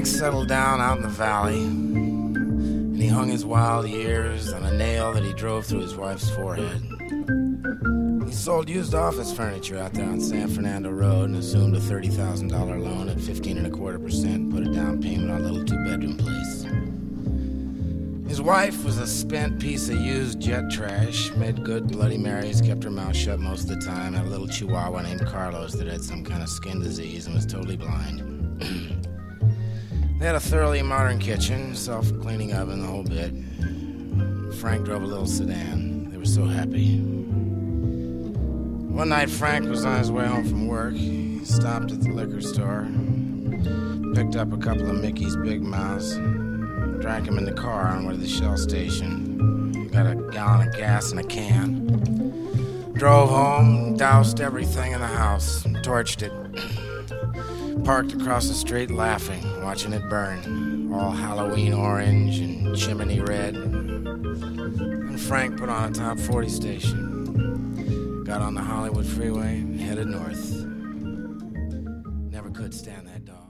Frank settled down out in the valley, and he hung his wild years on a nail that he drove through his wife's forehead. He sold used office furniture out there on San Fernando Road and assumed a $30,000 loan at 15.25%, put a down payment on a little two-bedroom place. His wife was a spent piece of used jet trash, made good Bloody Marys, kept her mouth shut most of the time, had a little chihuahua named Carlos that had some kind of skin disease and was totally blind. They had a thoroughly modern kitchen, self-cleaning oven, the whole bit. Frank drove a little sedan. They were so happy. One night, Frank was on his way home from work. He stopped at the liquor store, picked up a couple of Mickey's Big Mouths, drank them in the car on the way to the Shell station, got a gallon of gas in a can, drove home, doused everything in the house, torched it, parked across the street laughing, watching it burn, all Halloween orange and chimney red. And Frank put on a top 40 station, got on the Hollywood freeway, headed north. Never could stand that dog.